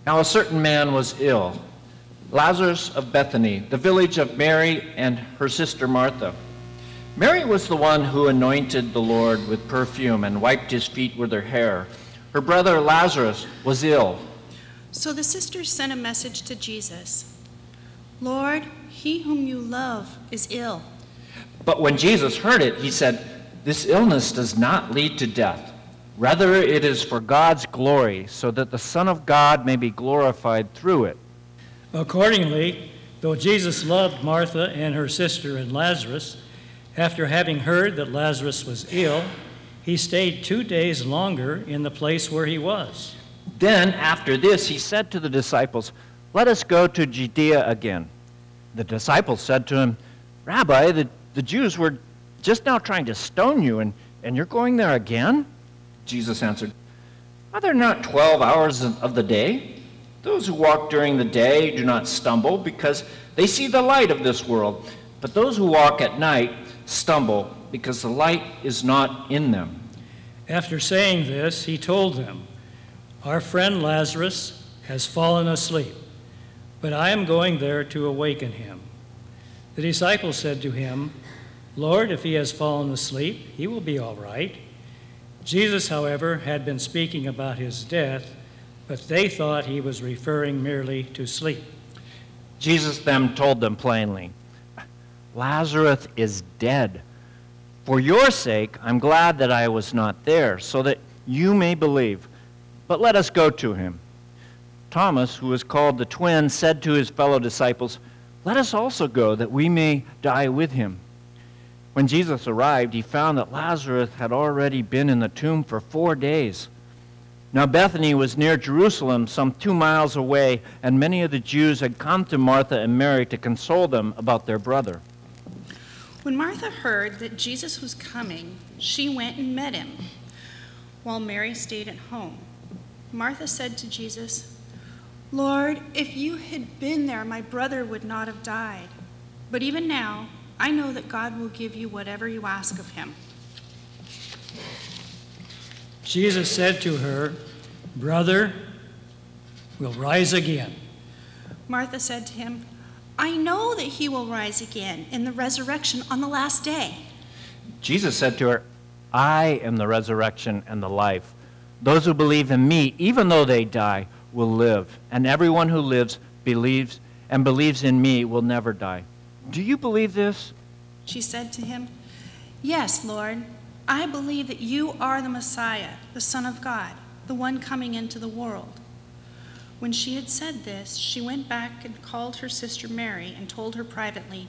Now a certain man was ill, Lazarus of Bethany, the village of Mary and her sister Martha. Mary was the one who anointed the Lord with perfume and wiped his feet with her hair. Her brother Lazarus was ill. So the sisters sent a message to Jesus. Lord, he whom you love is ill. But when Jesus heard it, he said, "This illness does not lead to death. Rather, it is for God's glory, so that the Son of God may be glorified through it." Accordingly, though Jesus loved Martha and her sister and Lazarus, after having heard that Lazarus was ill, he stayed 2 days longer in the place where he was. Then, after this, he said to the disciples, "Let us go to Judea again." The disciples said to him, "Rabbi, the Jews were just now trying to stone you, and you're going there again?" Jesus answered, "Are there not 12 hours of the day? Those who walk during the day do not stumble because they see the light of this world. But those who walk at night stumble because the light is not in them." After saying this, he told them, "Our friend Lazarus has fallen asleep, but I am going there to awaken him." The disciples said to him, "Lord, if he has fallen asleep, he will be all right." Jesus, however, had been speaking about his death, but they thought he was referring merely to sleep. Jesus then told them plainly, "Lazarus is dead. For your sake, I'm glad that I was not there, so that you may believe. But let us go to him." Thomas, who was called the twin, said to his fellow disciples, "Let us also go, that we may die with him." When Jesus arrived, he found that Lazarus had already been in the tomb for 4 days. Now Bethany was near Jerusalem, some 2 miles away, and many of the Jews had come to Martha and Mary to console them about their brother. When Martha heard that Jesus was coming, she went and met him, while Mary stayed at home. Martha said to Jesus, "Lord, if you had been there, my brother would not have died. But even now, I know that God will give you whatever you ask of him." Jesus said to her, "Brother will rise again." Martha said to him, "I know that he will rise again in the resurrection on the last day." Jesus said to her, "I am the resurrection and the life. Those who believe in me, even though they die, will live. And everyone who lives, believes in me will never die. Do you believe this?" She said to him, "Yes, Lord. I believe that you are the Messiah, the Son of God, the one coming into the world." When she had said this, she went back and called her sister Mary and told her privately,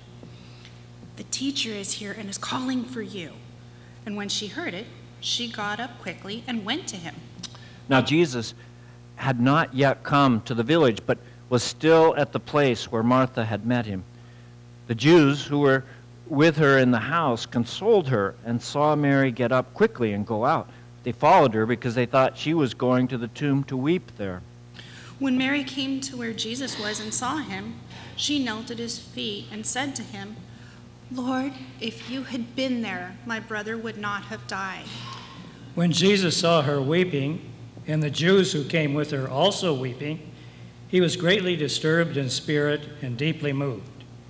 "The teacher is here and is calling for you." And when she heard it, she got up quickly and went to him. Now Jesus had not yet come to the village, but was still at the place where Martha had met him. The Jews who were with her in the house consoled her and saw Mary get up quickly and go out. They followed her because they thought she was going to the tomb to weep there. When Mary came to where Jesus was and saw him, she knelt at his feet and said to him, "Lord, if you had been there, my brother would not have died." When Jesus saw her weeping, and the Jews who came with her also weeping, he was greatly disturbed in spirit and deeply moved.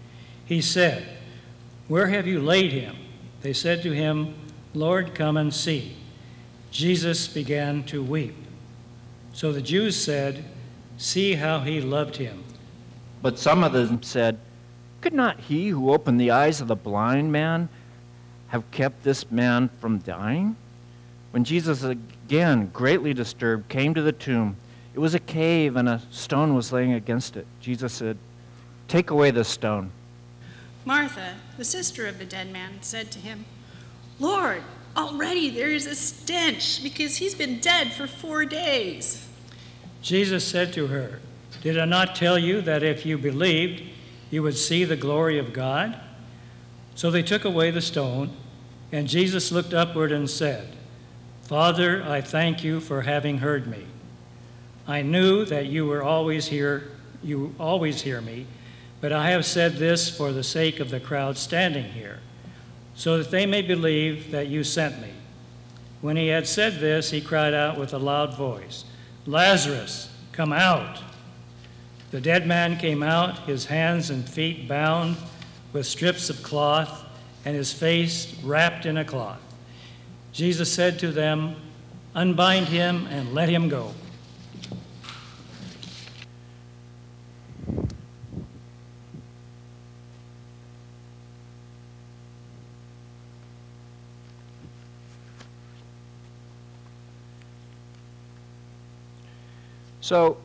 He said, "Where have you laid him?" They said to him, "Lord, come and see." Jesus began to weep. So the Jews said, "See how he loved him." But some of them said, "Could not he who opened the eyes of the blind man have kept this man from dying?" When Jesus, again greatly disturbed, came to the tomb, it was a cave and a stone was laying against it. Jesus said, "Take away the stone." Martha, the sister of the dead man, said to him, "Lord, already there is a stench because he's been dead for 4 days." Jesus said to her, "Did I not tell you that if you believed, you would see the glory of God?" So they took away the stone, and Jesus looked upward and said, "Father, I thank you for having heard me. I knew that you always hear me, but I have said this for the sake of the crowd standing here, so that they may believe that you sent me." When he had said this, he cried out with a loud voice, "Lazarus, come out!" The dead man came out, his hands and feet bound with strips of cloth, and his face wrapped in a cloth. Jesus said to them, "Unbind him and let him go." So,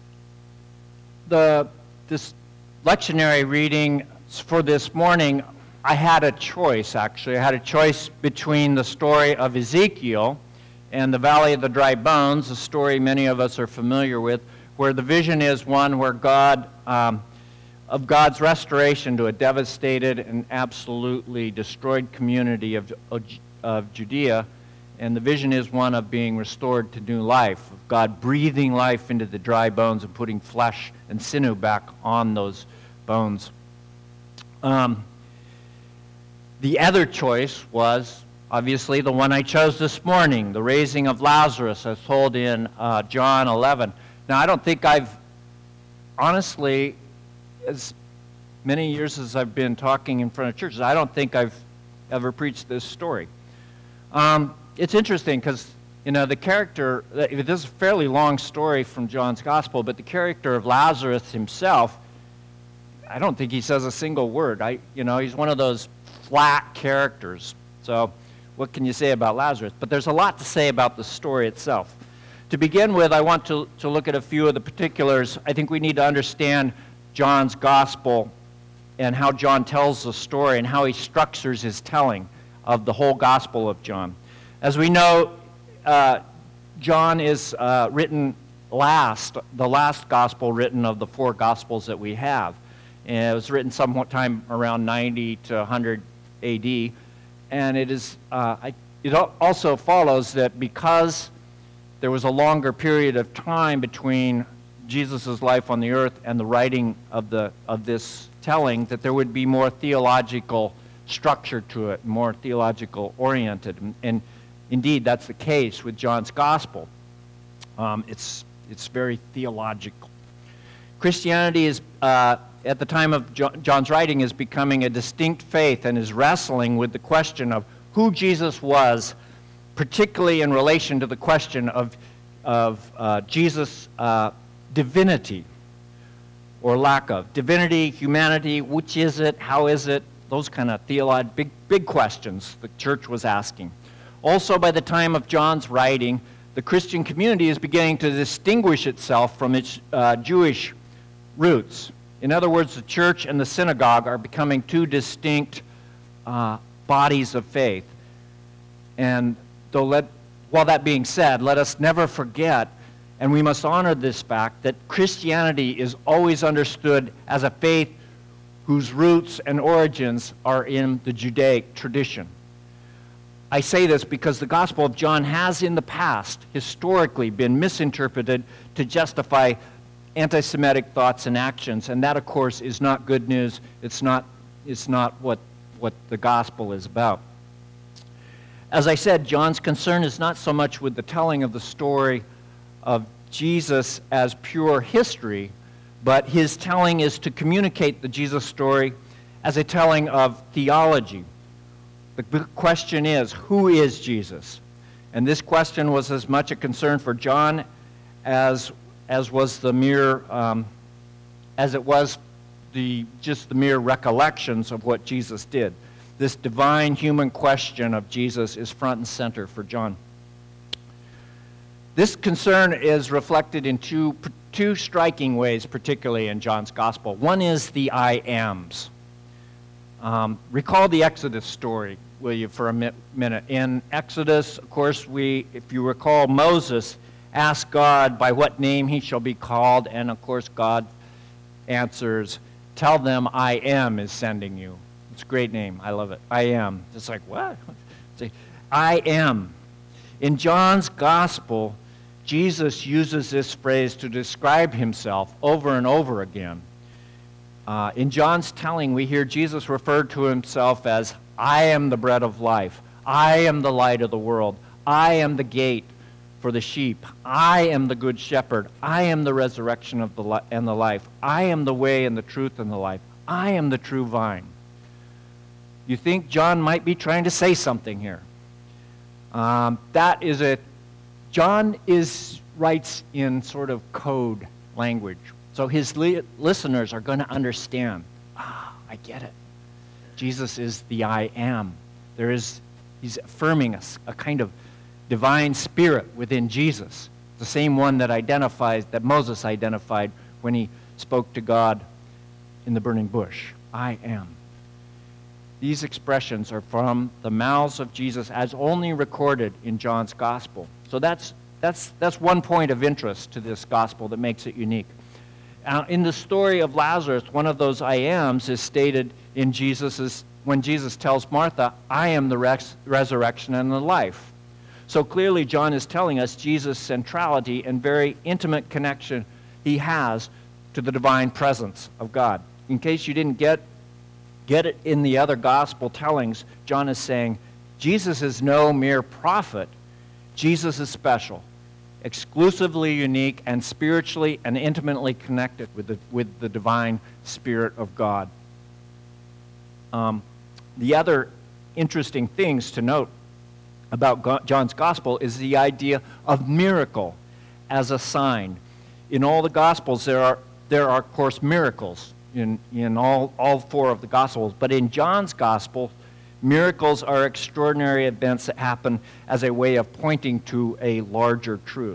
this lectionary reading for this morning, I had a choice, actually. I had a choice between the story of Ezekiel and the Valley of the Dry Bones, a story many of us are familiar with, where the vision is one where of God's restoration to a devastated and absolutely destroyed community of Judea. And the vision is one of being restored to new life, of God breathing life into the dry bones and putting flesh and sinew back on those bones. The other choice was obviously the one I chose this morning, the raising of Lazarus, as told in John 11. Now, I don't think honestly, as many years as I've been talking in front of churches, I don't think I've ever preached this story. It's interesting because, the character, this is a fairly long story from John's Gospel, but the character of Lazarus himself, I don't think he says a single word. He's one of those flat characters. So what can you say about Lazarus? But there's a lot to say about the story itself. To begin with, I want to look at a few of the particulars. I think we need to understand John's Gospel and how John tells the story and how he structures his telling of the whole Gospel of John. As we know, John is written last, the last Gospel written of the four Gospels that we have. And it was written sometime around 90 to 100 A.D. And it also follows that because there was a longer period of time between Jesus' life on the earth and the writing of this telling, that there would be more theological structure to it, more theological oriented. And indeed, that's the case with John's Gospel. It's very theological. Christianity is, at the time of John's writing, is becoming a distinct faith and is wrestling with the question of who Jesus was, particularly in relation to the question of Jesus' divinity or lack of. Divinity, humanity, which is it, how is it? Those kind of big questions the church was asking. Also, by the time of John's writing, the Christian community is beginning to distinguish itself from its Jewish roots. In other words, the church and the synagogue are becoming two distinct bodies of faith. And while that being said, let us never forget, and we must honor this fact, that Christianity is always understood as a faith whose roots and origins are in the Judaic tradition. I say this because the Gospel of John has in the past historically been misinterpreted to justify anti-Semitic thoughts and actions, and that, of course, is not good news. It's not what the Gospel is about. As I said, John's concern is not so much with the telling of the story of Jesus as pure history, but his telling is to communicate the Jesus story as a telling of theology. The big question is, who is Jesus? And this question was as much a concern for John as was the mere, as it was just the mere recollections of what Jesus did. This divine human question of Jesus is front and center for John. This concern is reflected in two striking ways, particularly in John's Gospel. One is the I ams. Recall the Exodus story, will you, for a minute. In Exodus, of course, if you recall, Moses asked God by what name he shall be called, and of course God answers, "Tell them I am is sending you." It's a great name. I love it. I am. It's like, what? I am. In John's Gospel, Jesus uses this phrase to describe himself over and over again. In John's telling, we hear Jesus referred to himself as, "I am the bread of life. I am the light of the world. I am the gate for the sheep. I am the good shepherd. I am the resurrection and the life. I am the way and the truth and the life. I am the true vine. You think John might be trying to say something here. That is it. John writes in sort of code language. So his listeners are going to understand. I get it. Jesus is the I am. He's affirming a kind of divine spirit within Jesus, the same one that Moses identified when he spoke to God in the burning bush. I am. These expressions are from the mouths of Jesus as only recorded in John's gospel. So that's one point of interest to this gospel that makes it unique. In the story of Lazarus, one of those I ams is stated in when Jesus tells Martha, I am the resurrection and the life. So clearly John is telling us Jesus' centrality and very intimate connection he has to the divine presence of God. In case you didn't get it in the other gospel tellings, John is saying, Jesus is no mere prophet. Jesus is special, exclusively unique, and spiritually and intimately connected with the divine Spirit of God. The other interesting things to note about John's gospel is the idea of miracle as a sign. In all the gospels, there are of course miracles in all four of the gospels, but in John's gospel, miracles are extraordinary events that happen as a way of pointing to a larger truth.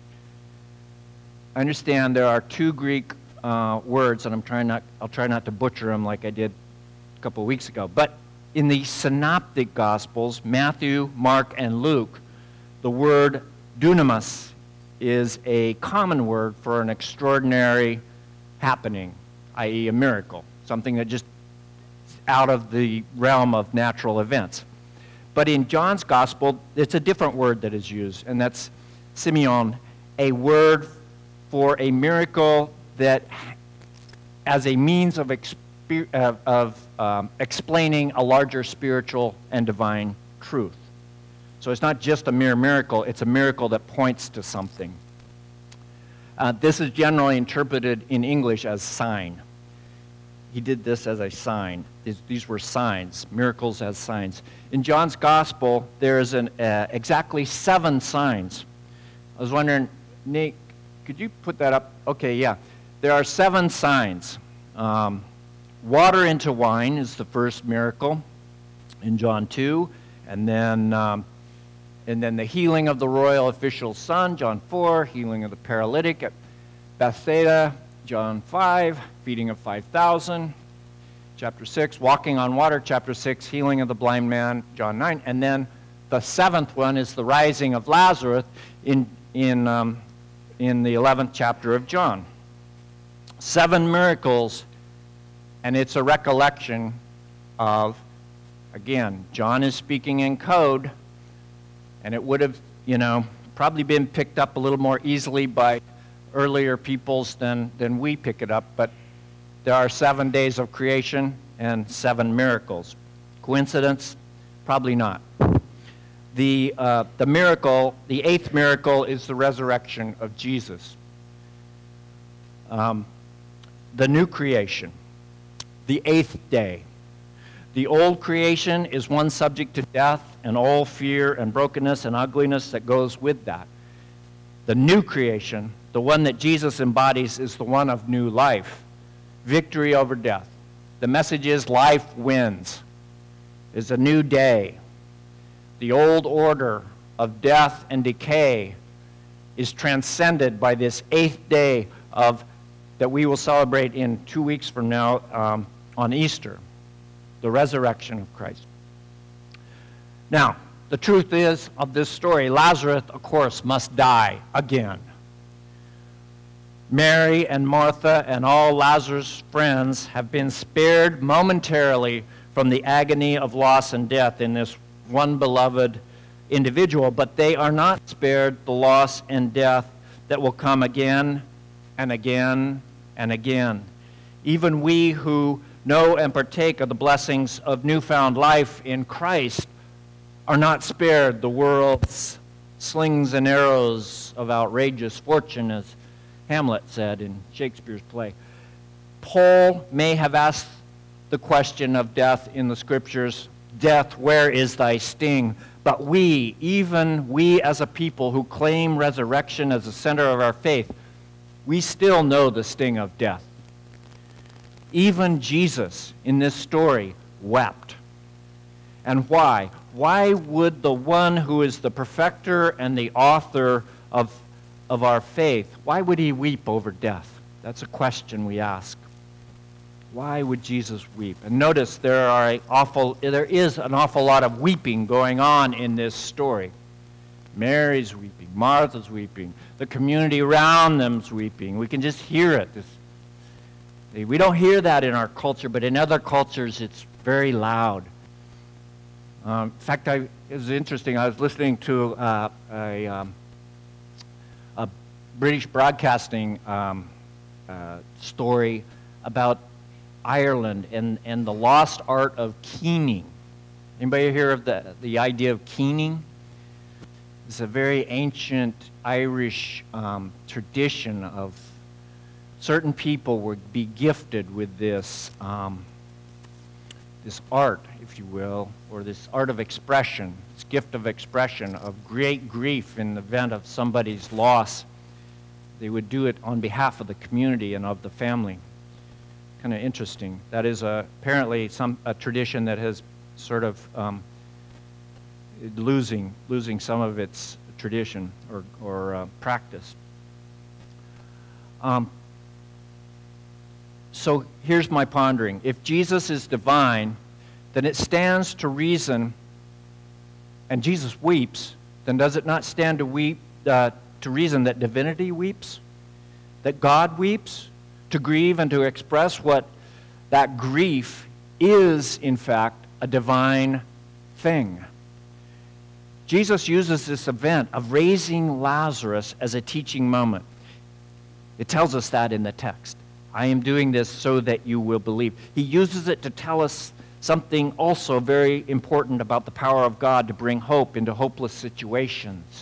I understand there are two Greek words, and I'll try not to butcher them like I did a couple of weeks ago. But in the synoptic gospels, Matthew, Mark, and Luke, the word dunamis is a common word for an extraordinary happening, i.e. a miracle, something that just out of the realm of natural events. But in John's gospel, it's a different word that is used, and that's semeion, a word for a miracle that as a means of explaining a larger spiritual and divine truth. So it's not just a mere miracle, it's a miracle that points to something. This is generally interpreted in English as sign. He did this as a sign. These were signs, miracles as signs. In John's gospel, there is exactly 7 signs. I was wondering, Nate, could you put that up? Okay, yeah. There are 7 signs. Water into wine is the first miracle in John 2, and then the healing of the royal official's son, John 4, healing of the paralytic at Bethsaida, John 5, feeding of 5,000, chapter 6, walking on water, chapter 6, healing of the blind man, John 9, and then the 7th one is the rising of Lazarus in the 11th chapter of John. 7 miracles, and it's a recollection of, again, John is speaking in code, and it would have, probably been picked up a little more easily by earlier peoples than we pick it up, but there are 7 days of creation and 7 miracles. Coincidence? Probably not. The miracle, the 8th miracle, is the resurrection of Jesus. The new creation, the 8th day. The old creation is one subject to death and all fear and brokenness and ugliness that goes with that. The new creation, the one that Jesus embodies, is the one of new life, victory over death. The message is life wins. It's a new day. The old order of death and decay is transcended by this 8th day that we will celebrate in 2 weeks from now on Easter, the resurrection of Christ. Now, the truth is of this story, Lazarus, of course, must die again. Mary and Martha and all Lazarus' friends have been spared momentarily from the agony of loss and death in this one beloved individual, but they are not spared the loss and death that will come again and again and again. Even we who know and partake of the blessings of newfound life in Christ are not spared the world's slings and arrows of outrageous fortune, as Hamlet said in Shakespeare's play. Paul may have asked the question of death in the scriptures, "Death, where is thy sting?" But we, even we as a people who claim resurrection as the center of our faith, we still know the sting of death. Even Jesus in this story wept. And why? Why would the one who is the perfecter and the author of our faith, why would he weep over death? That's a question we ask. Why would Jesus weep? And notice there is an awful lot of weeping going on in this story. Mary's weeping, Martha's weeping, the community around them's weeping. We can just hear it. We don't hear that in our culture, but in other cultures it's very loud. In fact, it was interesting. I was listening to a British broadcasting story about Ireland and the lost art of keening. Anybody hear of the idea of keening? It's a very ancient Irish tradition of certain people would be gifted with this art, if you will, or this art of expression, this gift of expression of great grief in the event of somebody's loss. They would do it on behalf of the community and of the family. Kind of interesting. That is apparently a tradition that has sort of losing some of its tradition or practice. So here's my pondering. If Jesus is divine, then it stands to reason, and Jesus weeps, then does it not stand to reason that divinity weeps? That God weeps? To grieve and to express what that grief is, in fact, a divine thing. Jesus uses this event of raising Lazarus as a teaching moment. It tells us that in the text. I am doing this so that you will believe. He uses it to tell us something also very important about the power of God to bring hope into hopeless situations.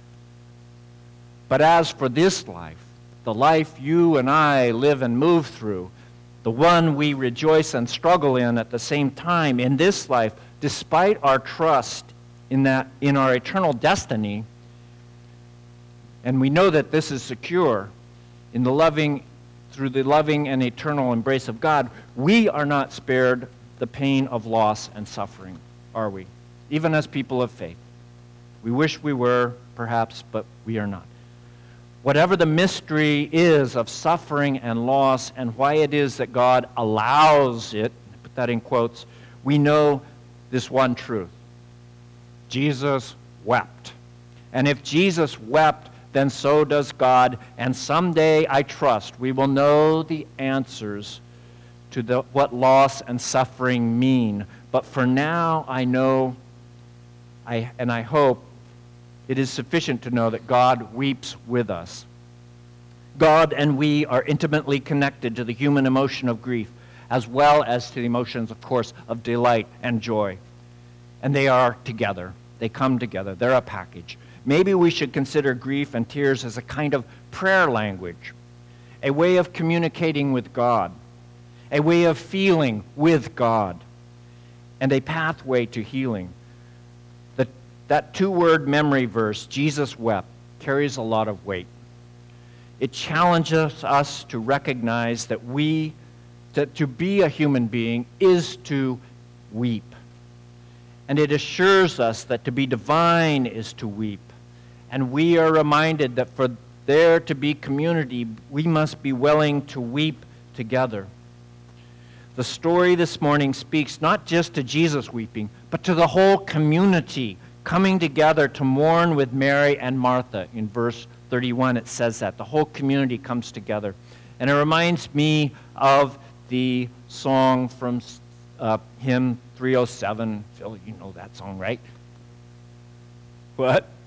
But as for this life, the life you and I live and move through, the one we rejoice and struggle in at the same time, in this life, despite our trust in our eternal destiny, and we know that this is secure through the loving and eternal embrace of God, we are not spared the pain of loss and suffering, are we? Even as people of faith. We wish we were, perhaps, but we are not. Whatever the mystery is of suffering and loss and why it is that God allows it, put that in quotes, we know this one truth. Jesus wept. And if Jesus wept, then so does God. And someday, I trust, we will know the answers to what loss and suffering mean. But for now, I know, and I hope, it is sufficient to know that God weeps with us. God and we are intimately connected to the human emotion of grief, as well as to the emotions, of course, of delight and joy. And they are together. They come together. They're a package. Maybe we should consider grief and tears as a kind of prayer language, a way of communicating with God, a way of feeling with God, and a pathway to healing. That two-word memory verse, Jesus wept, carries a lot of weight. It challenges us to recognize that to be a human being is to weep. And it assures us that to be divine is to weep. And we are reminded that for there to be community, we must be willing to weep together. The story this morning speaks not just to Jesus weeping, but to the whole community coming together to mourn with Mary and Martha. In verse 31, it says that. The whole community comes together. And it reminds me of the song from hymn 307. Phil, you know that song, right? What?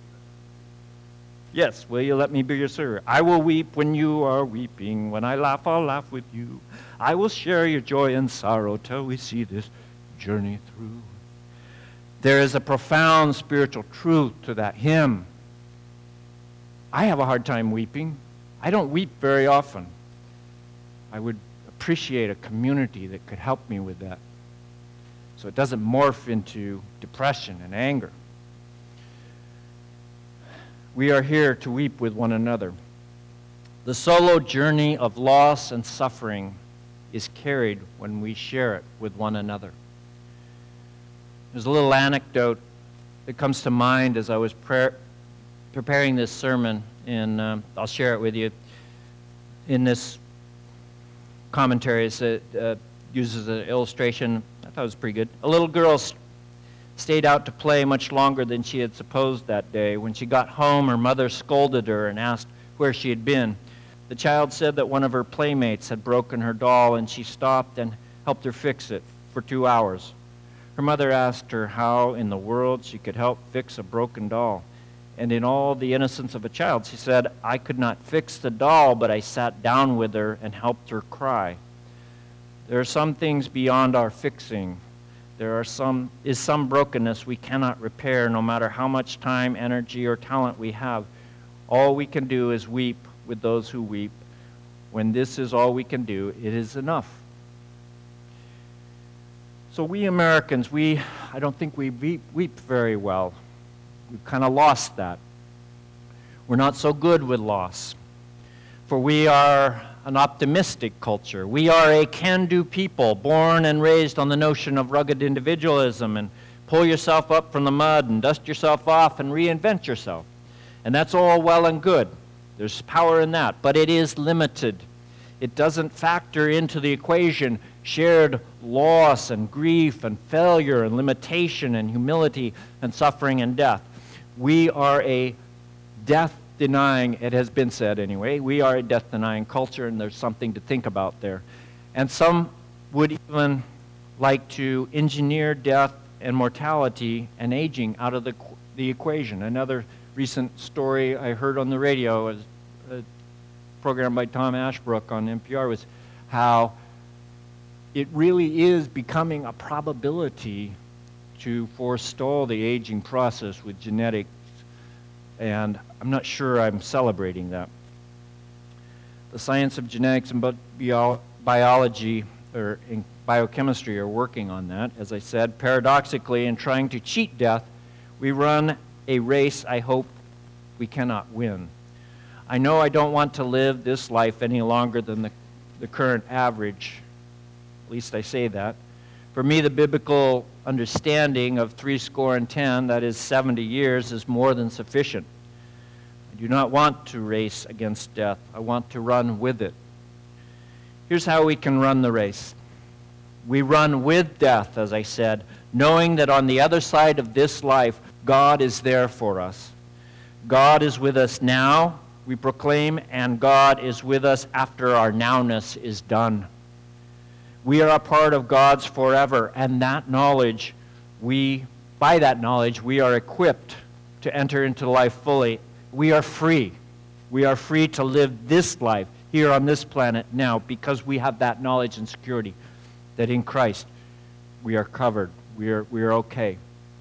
Yes, will you let me be your servant? I will weep when you are weeping. When I laugh, I'll laugh with you. I will share your joy and sorrow till we see this journey through. There is a profound spiritual truth to that hymn. I have a hard time weeping. I don't weep very often. I would appreciate a community that could help me with that, so it doesn't morph into depression and anger. We are here to weep with one another. The solo journey of loss and suffering is carried when we share it with one another. There's a little anecdote that comes to mind as I was preparing this sermon, and I'll share it with you. In this commentary, it uses an illustration. I thought it was pretty good. A little girl stayed out to play much longer than she had supposed that day. When she got home, her mother scolded her and asked where she had been. The child said that one of her playmates had broken her doll, and she stopped and helped her fix it for 2 hours. Her mother asked her how in the world she could help fix a broken doll. And in all the innocence of a child, she said, "I could not fix the doll, but I sat down with her and helped her cry." There are some things beyond our fixing. There is some brokenness we cannot repair, no matter how much time, energy, or talent we have. All we can do is weep with those who weep. When this is all we can do, it is enough. So we Americans, I don't think we weep very well. We've kind of lost that. We're not so good with loss. For we are an optimistic culture. We are a can-do people, born and raised on the notion of rugged individualism and pull yourself up from the mud and dust yourself off and reinvent yourself. And that's all well and good. There's power in that, but it is limited. It doesn't factor into the equation shared loss and grief and failure and limitation and humility and suffering and death. We are a death-denying, it has been said anyway, we are a death-denying culture, and there's something to think about there. And some would even like to engineer death and mortality and aging out of the equation. Another recent story I heard on the radio, a program by Tom Ashbrook on NPR, was how it really is becoming a probability to forestall the aging process with genetics, and I'm not sure I'm celebrating that. The science of genetics and biology or in biochemistry are working on that. As I said, paradoxically, in trying to cheat death, we run a race I hope we cannot win. I know I don't want to live this life any longer than the current average. At least I say that. For me, the biblical understanding of 70, that is 70 years, is more than sufficient. I do not want to race against death. I want to run with it. Here's how we can run the race. We run with death, as I said, knowing that on the other side of this life, God is there for us. God is with us now, we proclaim, and God is with us after our nowness is done. We are a part of God's forever, and that knowledge, by that knowledge, we are equipped to enter into life fully. We are free. We are free to live this life here on this planet now because we have that knowledge and security that in Christ we are covered. We are okay.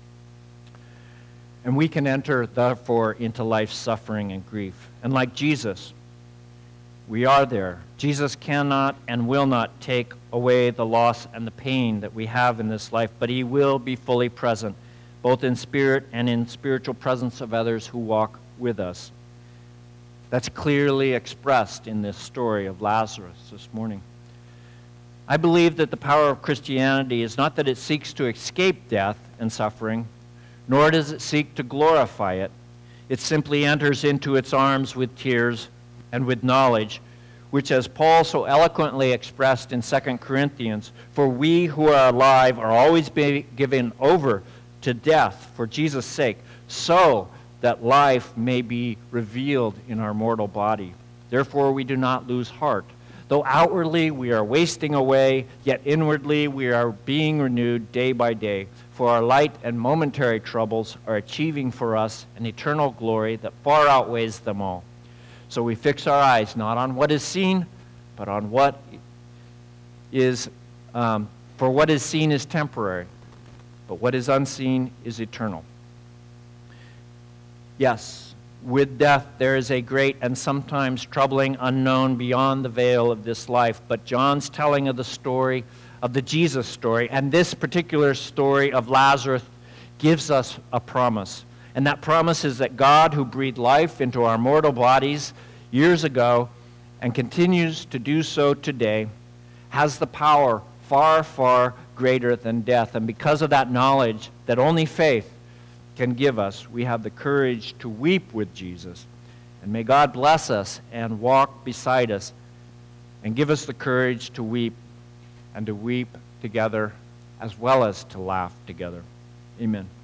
And we can enter, therefore, into life's suffering and grief. And like Jesus, we are there. Jesus cannot and will not take away the loss and the pain that we have in this life, but he will be fully present, both in spirit and in spiritual presence of others who walk with us. That's clearly expressed in this story of Lazarus this morning. I believe that the power of Christianity is not that it seeks to escape death and suffering, nor does it seek to glorify it. It simply enters into its arms with tears and with knowledge, which, as Paul so eloquently expressed in 2 Corinthians, for we who are alive are always being given over to death for Jesus' sake, so that life may be revealed in our mortal body. Therefore we do not lose heart. Though outwardly we are wasting away, yet inwardly we are being renewed day by day. For our light and momentary troubles are achieving for us an eternal glory that far outweighs them all. So we fix our eyes not on what is seen, but on what is, for what is seen is temporary, but what is unseen is eternal. Yes, with death there is a great and sometimes troubling unknown beyond the veil of this life, but John's telling of the story, of the Jesus story, and this particular story of Lazarus gives us a promise. And that promise is that God, who breathed life into our mortal bodies years ago and continues to do so today, has the power far, far greater than death. And because of that knowledge that only faith can give us, we have the courage to weep with Jesus. And may God bless us and walk beside us and give us the courage to weep and to weep together as well as to laugh together. Amen.